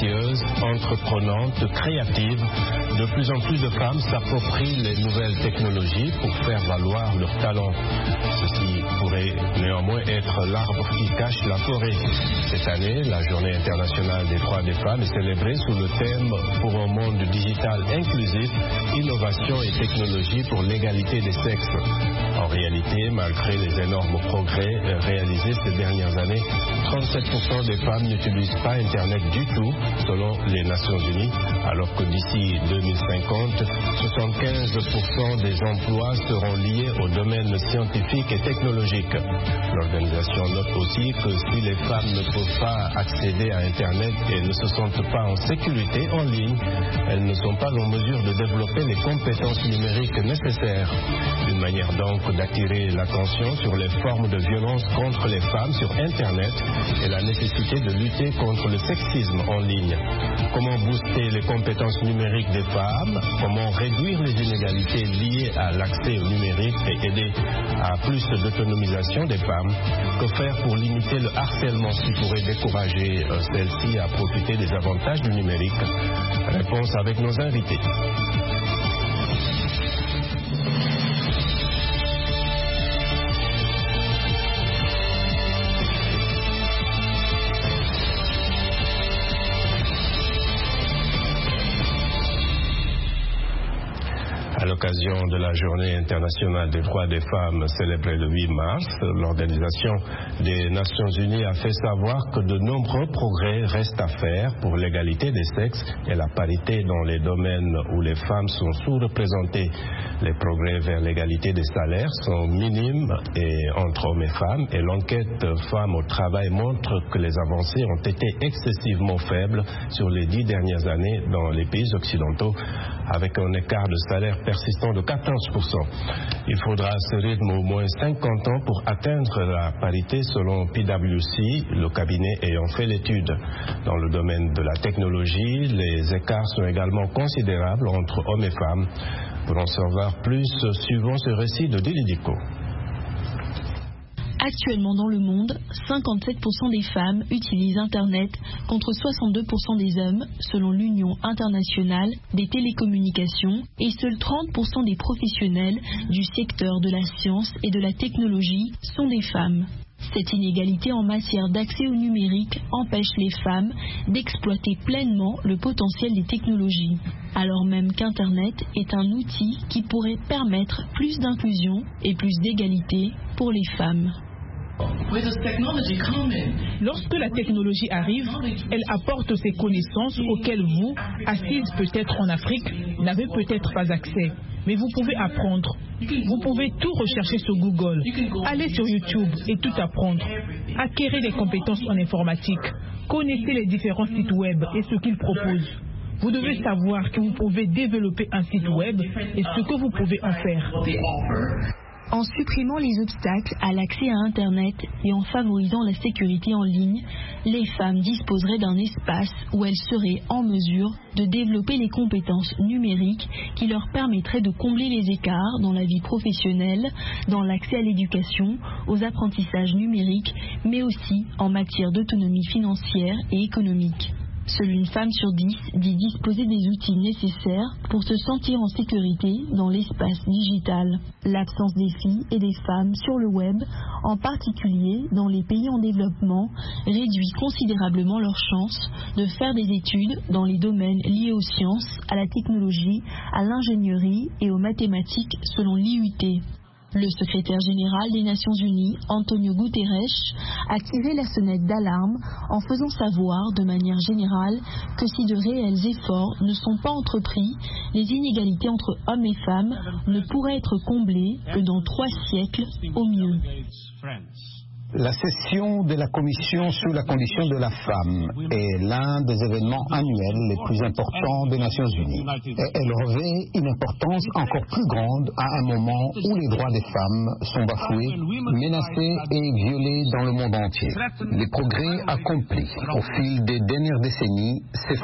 ambitieuses, entreprenantes, créatives. De plus en plus de femmes s'approprient les nouvelles technologies pour faire valoir leurs talents. Ceci pourrait néanmoins être l'arbre qui cache la forêt. Cette année, la Journée internationale des droits des femmes est célébrée sous le thème « Pour un monde digital inclusif, innovation et technologie pour l'égalité des sexes ». En réalité, malgré les énormes progrès réalisés ces dernières années, 37% des femmes n'utilisent pas Internet du tout, selon les Nations Unies, alors que d'ici 2050, 75% des emplois seront liés au domaine scientifique et technologique. L'organisation note aussi que si les femmes ne peuvent pas accéder à Internet et ne se sentent pas en sécurité en ligne, elles ne sont pas en mesure de développer les compétences numériques nécessaires. Une manière donc d'attirer l'attention sur les formes de violence contre les femmes sur Internet et la nécessité de lutter contre le sexisme en ligne. Comment booster les compétences numériques des femmes? Comment réduire les inégalités liées à l'accès au numérique et aider à plus d'autonomisation des femmes? Que faire pour limiter le harcèlement qui pourrait décourager celles-ci à profiter des avantages du numérique? Réponse avec nos invités. À l'occasion de la Journée internationale des droits des femmes célébrée le 8 mars, l'Organisation des Nations Unies a fait savoir que de nombreux progrès restent à faire pour l'égalité des sexes et la parité dans les domaines où les femmes sont sous-représentées. Les progrès vers l'égalité des salaires sont minimes entre hommes et femmes, et l'enquête Femmes au travail montre que les avancées ont été excessivement faibles sur les 10 dernières années dans les pays occidentaux, avec un écart de salaire persistant de 14%. Il faudra à ce rythme au moins 50 ans pour atteindre la parité selon PwC, le cabinet ayant fait l'étude. Dans le domaine de la technologie, les écarts sont également considérables entre hommes et femmes. Pour en savoir plus, suivons ce récit de Dilidico. Actuellement dans le monde, 57% des femmes utilisent Internet contre 62% des hommes, selon l'Union internationale des télécommunications, et seuls 30% des professionnels du secteur de la science et de la technologie sont des femmes. Cette inégalité en matière d'accès au numérique empêche les femmes d'exploiter pleinement le potentiel des technologies, alors même qu'Internet est un outil qui pourrait permettre plus d'inclusion et plus d'égalité pour les femmes. Lorsque la technologie arrive, elle apporte ces connaissances auxquelles vous, assises peut-être en Afrique, n'avez peut-être pas accès. Mais vous pouvez apprendre. Vous pouvez tout rechercher sur Google. Allez sur YouTube et tout apprendre. Acquérez des compétences en informatique. Connaissez les différents sites web et ce qu'ils proposent. Vous devez savoir que vous pouvez développer un site web et ce que vous pouvez en faire. En supprimant les obstacles à l'accès à Internet et en favorisant la sécurité en ligne, les femmes disposeraient d'un espace où elles seraient en mesure de développer les compétences numériques qui leur permettraient de combler les écarts dans la vie professionnelle, dans l'accès à l'éducation, aux apprentissages numériques, mais aussi en matière d'autonomie financière et économique. Seule une femme sur 10 dit disposer des outils nécessaires pour se sentir en sécurité dans l'espace digital. L'absence des filles et des femmes sur le web, en particulier dans les pays en développement, réduit considérablement leurs chances de faire des études dans les domaines liés aux sciences, à la technologie, à l'ingénierie et aux mathématiques selon l'IUT. Le secrétaire général des Nations Unies, Antonio Guterres, a tiré la sonnette d'alarme en faisant savoir de manière générale que si de réels efforts ne sont pas entrepris, les inégalités entre hommes et femmes ne pourraient être comblées que dans 3 siècles au mieux. La session de la Commission sur la condition de la femme est l'un des événements annuels les plus importants des Nations Unies. Et elle revêt une importance encore plus grande à un moment où les droits des femmes sont bafoués, menacés et violés dans le monde entier. Les progrès accomplis au fil des dernières décennies